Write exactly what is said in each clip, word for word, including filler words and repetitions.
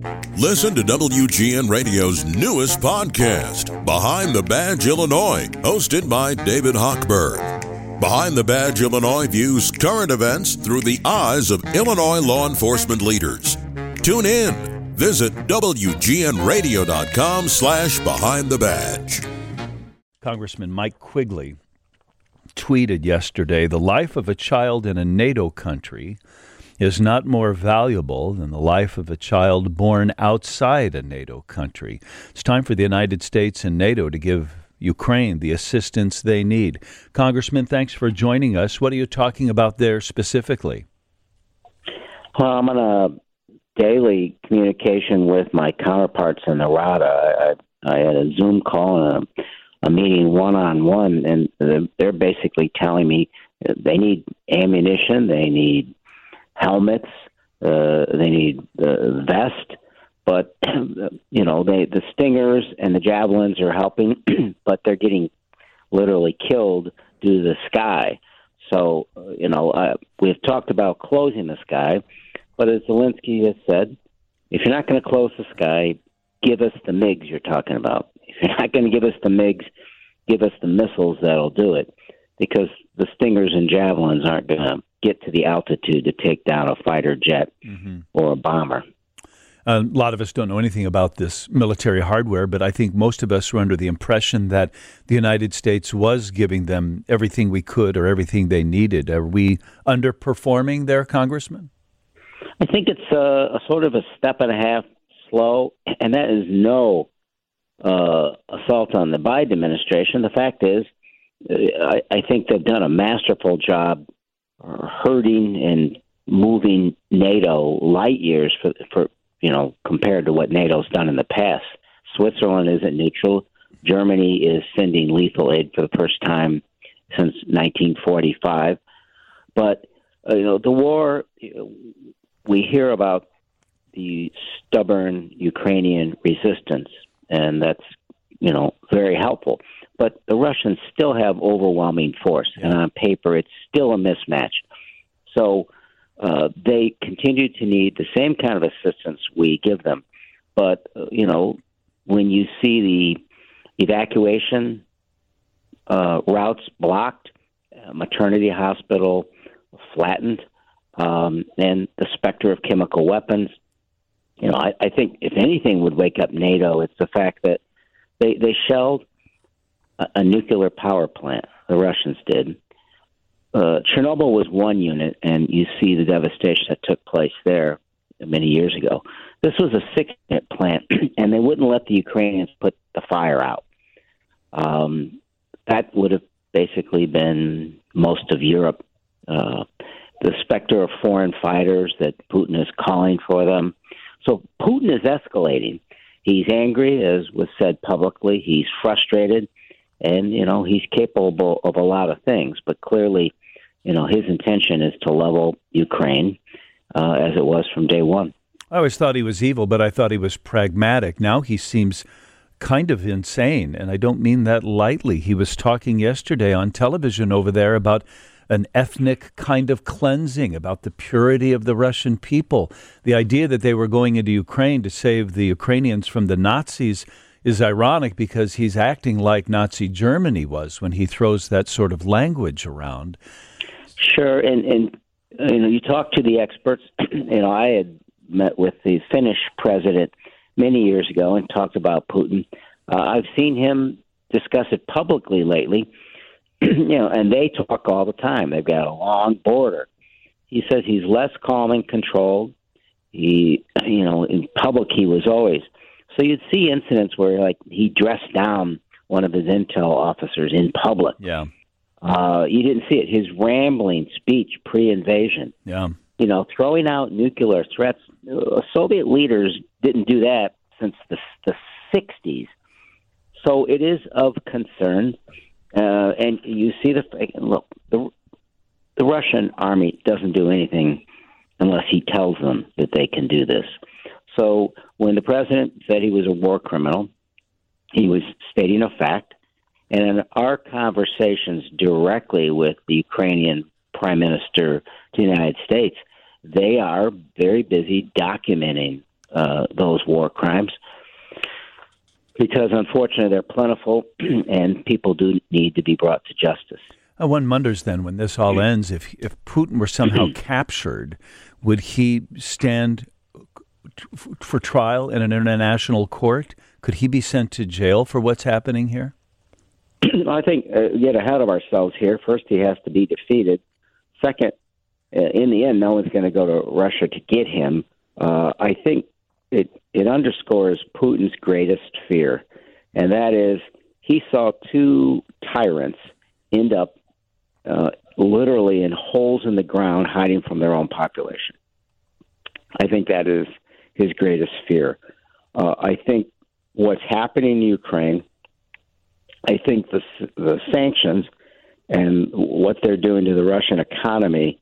Listen to W G N Radio's newest podcast, Behind the Badge Illinois, hosted by David Hochberg. Behind the Badge Illinois views current events through the eyes of Illinois law enforcement leaders. Tune in. Visit W G N radio dot com slash behind the badge. Congressman Mike Quigley tweeted yesterday, "The life of a child in a NATO country is not more valuable than the life of a child born outside a NATO country. It's time for the United States and NATO to give Ukraine the assistance they need." Congressman, thanks for joining us. What are you talking about there specifically? Well, I'm on a daily communication with my counterparts in Narada. I, I had a Zoom call and a, a meeting one-on-one, and they're basically telling me they need ammunition, they need helmets, uh, they need uh, vest, but you know, they the Stingers and the Javelins are helping, but they're getting literally killed due to the sky. So, uh, you know, uh, we've talked about closing the sky, but as Zelensky has said, if you're not going to close the sky, give us the MiGs you're talking about. If you're not going to give us the MiGs, give us the missiles that'll do it, because the Stingers and Javelins aren't going to get to the altitude to take down a fighter jet mm-hmm. or a bomber. A lot of us don't know anything about this military hardware, but I think most of us were under the impression that the United States was giving them everything we could or everything they needed. Are we underperforming there, Congressman? I think it's a, a sort of a step and a half slow, and that is no uh, assault on the Biden administration. The fact is, I, I think they've done a masterful job hurting and moving NATO light years for, for you know, compared to what NATO's done in the past. Switzerland isn't neutral. Germany is sending lethal aid for the first time since nineteen forty-five. But, uh, you know, the war, we hear about the stubborn Ukrainian resistance, and that's, you know, very helpful. But the Russians still have overwhelming force, and on paper it's still a mismatch. So uh, they continue to need the same kind of assistance we give them. But, uh, you know, when you see the evacuation uh, routes blocked, uh, maternity hospital flattened, um, and the specter of chemical weapons, you know, I, I think if anything would wake up NATO, it's the fact that they, they shelled a nuclear power plant. The Russians did. Uh, Chernobyl was one unit, and you see the devastation that took place there many years ago. This was a six-unit plant, and they wouldn't let the Ukrainians put the fire out. Um, that would have basically been most of Europe. Uh, the specter of foreign fighters that Putin is calling for them. So Putin is escalating. He's angry, as was said publicly. He's frustrated. And, you know, he's capable of a lot of things, but clearly, you know, his intention is to level Ukraine uh, as it was from day one. I always thought he was evil, but I thought he was pragmatic. Now he seems kind of insane, and I don't mean that lightly. He was talking yesterday on television over there about an ethnic kind of cleansing, about the purity of the Russian people. The idea that they were going into Ukraine to save the Ukrainians from the Nazis is ironic, because he's acting like Nazi Germany was when he throws that sort of language around. Sure, and, and you know, you talk to the experts. You know, I had met with the Finnish president many years ago and talked about Putin. Uh, I've seen him discuss it publicly lately, you know, and they talk all the time. They've got a long border. He says he's less calm and controlled. He, you know, in public he was always. So you'd see incidents where, like, he dressed down one of his intel officers in public. Yeah. Uh, you didn't see it. His rambling speech pre-invasion. Yeah. You know, throwing out nuclear threats. Uh, Soviet leaders didn't do that since the the sixties. So it is of concern. Uh, and you see the look. The the Russian army doesn't do anything unless he tells them that they can do this. So when the president said he was a war criminal, he was stating a fact. And in our conversations directly with the Ukrainian prime minister to the United States, they are very busy documenting uh, those war crimes, because unfortunately they're plentiful and people do need to be brought to justice. Uh, one wonders then, when this all ends, if if Putin were somehow captured, would he stand f- for trial in an international court? Could he be sent to jail for what's happening here? I think uh, get ahead of ourselves here. First, he has to be defeated. Second, uh, in the end, no one's going to go to Russia to get him. Uh, I think it it underscores Putin's greatest fear, and that is he saw two tyrants end up uh, literally in holes in the ground, hiding from their own population. I think that is his greatest fear. Uh, I think what's happening in Ukraine, I think the the sanctions and what they're doing to the Russian economy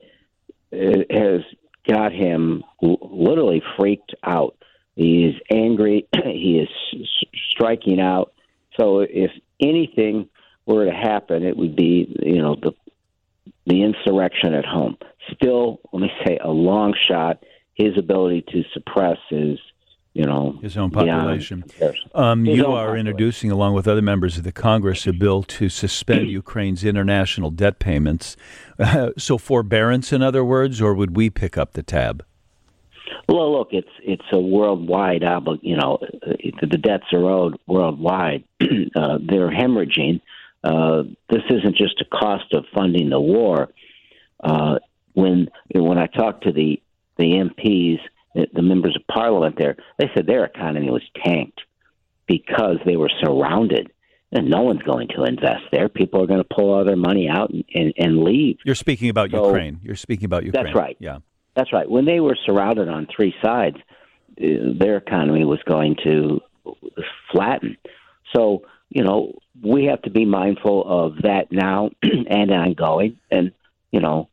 has got him literally freaked out. He's angry. He is striking out. So if anything were to happen, it would be, you know, the the insurrection at home. Still, let me say, a long shot. His ability to suppress is, you know, his own population. Um, his you own are population. introducing, along with other members of the Congress, a bill to suspend Ukraine's international debt payments. Uh, so forbearance, in other words, or would we pick up the tab? Well, look, it's it's a worldwide obli- You know, the debts are owed worldwide. uh, they're hemorrhaging. Uh, this isn't just a cost of funding the war. Uh, when when I talked to the the M Ps, the, the members of Parliament there, they said their economy was tanked because they were surrounded, and no one's going to invest there. People are going to pull all their money out and, and, and leave. You're speaking about So, Ukraine. You're speaking about Ukraine. That's right. Yeah. That's right. When they were surrounded on three sides, uh, their economy was going to flatten. So, you know, we have to be mindful of that now and ongoing. And, you know,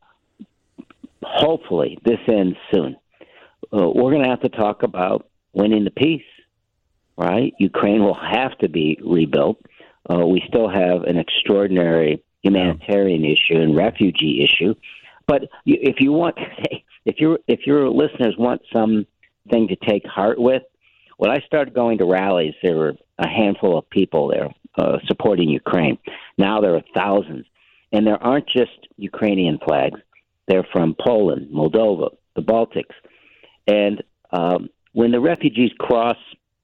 hopefully this ends soon. Uh, we're going to have to talk about winning the peace, right? Ukraine will have to be rebuilt. Uh, we still have an extraordinary humanitarian issue and refugee issue. But if you want to say, if your if your listeners want something to take heart with, when I started going to rallies, there were a handful of people there uh, supporting Ukraine. Now there are thousands, and there aren't just Ukrainian flags. They're from Poland, Moldova, the Baltics, and um, when the refugees cross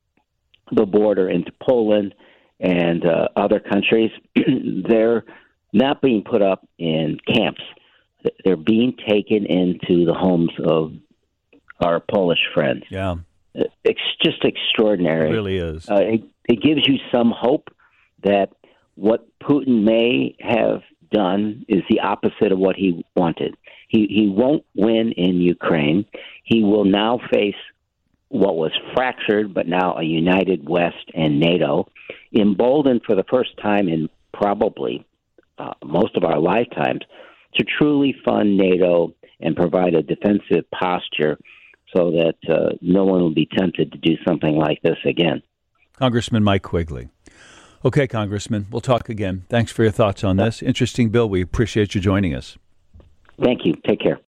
the border into Poland and uh, other countries, they're not being put up in camps. They're being taken into the homes of our Polish friends. Yeah. It's just extraordinary. It really is. Uh, it, it gives you some hope that what Putin may have done is the opposite of what he wanted. He he won't win in Ukraine. He will now face what was fractured, but now a united West and NATO, emboldened for the first time in probably uh, most of our lifetimes, to truly fund NATO and provide a defensive posture so that uh, no one will be tempted to do something like this again. Congressman Mike Quigley. Okay, Congressman, we'll talk again. Thanks for your thoughts on this. Interesting bill. We appreciate you joining us. Thank you. Take care.